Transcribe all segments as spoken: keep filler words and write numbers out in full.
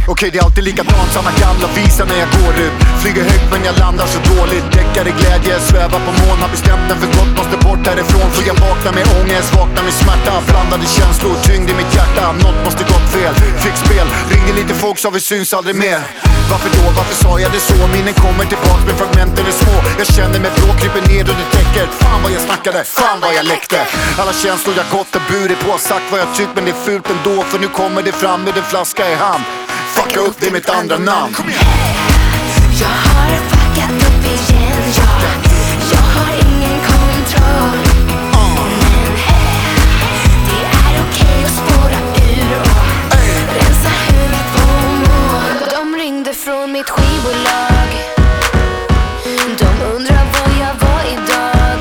Okej, det är alltid likadant, samma gamla visa när jag går ut. Flyger högt men jag landar så dåligt. Däckar i glädje, svävar på moln. Har bestämt mig för gott, måste bort härifrån. För jag vaknar med ångest, vaknar med smärta. Blandade känslor, tyngd i mitt hjärta. Något måste gått fel, fick spel. Ringde lite folk så vi syns aldrig mer. Varför då, varför sa jag det så? Minnen kommer tillbaks men fragmenten är små. Jag känner mig blå, kryper ner under täcket. Fan vad jag snackade, fan vad jag läckte. Alla känslor jag gått och burit på. Sagt vad jag tyckt men det är fult ändå. För nu kommer det fram med en flaska i hand. Fucka upp, det är mitt andra namn. Jag har fuckat upp igen, ja. Jag har ingen kontroll. Men det är okej att spåra ur och rensa huvudet på mål. De ringde från mitt skivbolag. De undrar var jag var idag.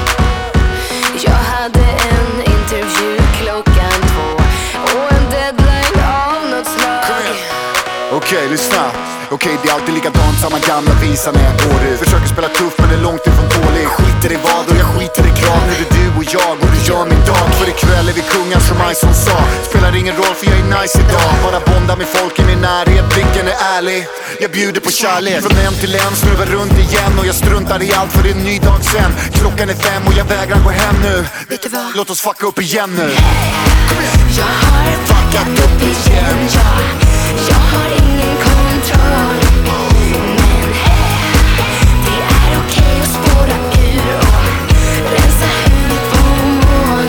Jag hade en intervju klockan två och en deadline av något slag. Okej, okay, lyssna. Okej, okay, det är alltid likadant, samma gamla visa när jag går ut. Försöker spela tuff men det är långt ifrån tålig. Skiter i vad och jag skiter i krav. Nu är det du och jag och du gör min dag. För ikväll är vi kungar som Ison sa. Spelar ingen roll för jag är nice idag. Bara bonda med folk i min närhet, blicken är ärlig. Jag bjuder på kärlek. Från en till en, snurrar runt igen. Och jag struntar i allt för det är en ny dag sen. Klockan är fem och jag vägrar gå hem nu. Vet du vad? Låt oss fucka upp igen nu. Jag har fuckat upp igen, ja. Jag har ingen kontroll. Men det är okej att spåra ur och rensa huvudet på mål.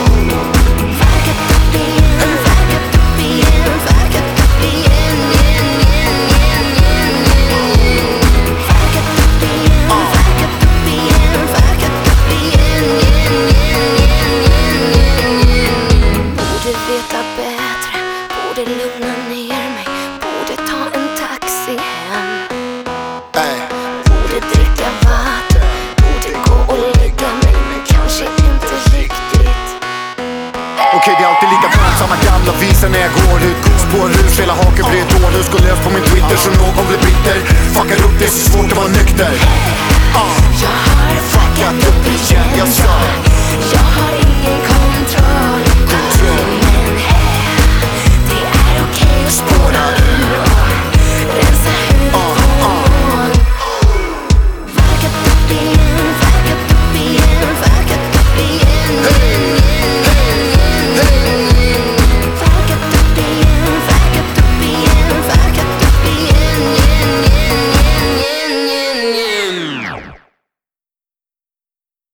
Fuckat upp igen, fuckat upp igen, fuckat upp igen, igen, igen, igen, igen, igen. Fuckat upp igen, fuckat upp igen, fuckat upp igen, igen, igen, igen, igen. Borde veta bättre, borde lugna ner mig. Borde ta en taxi hem. Äh. Borde dricka vatten. Borde gå och lägga mig. Men kanske inte riktigt. Okej, okay, det är alltid likadant, samma gamla visa när jag går ut. Spår ut, spelar hakebred, dålös, går lös på min Twitter så någon blir bitter. Fuckar upp, det är så svårt att vara nykter. uh. Jag har Fuckat upp igen, jag sa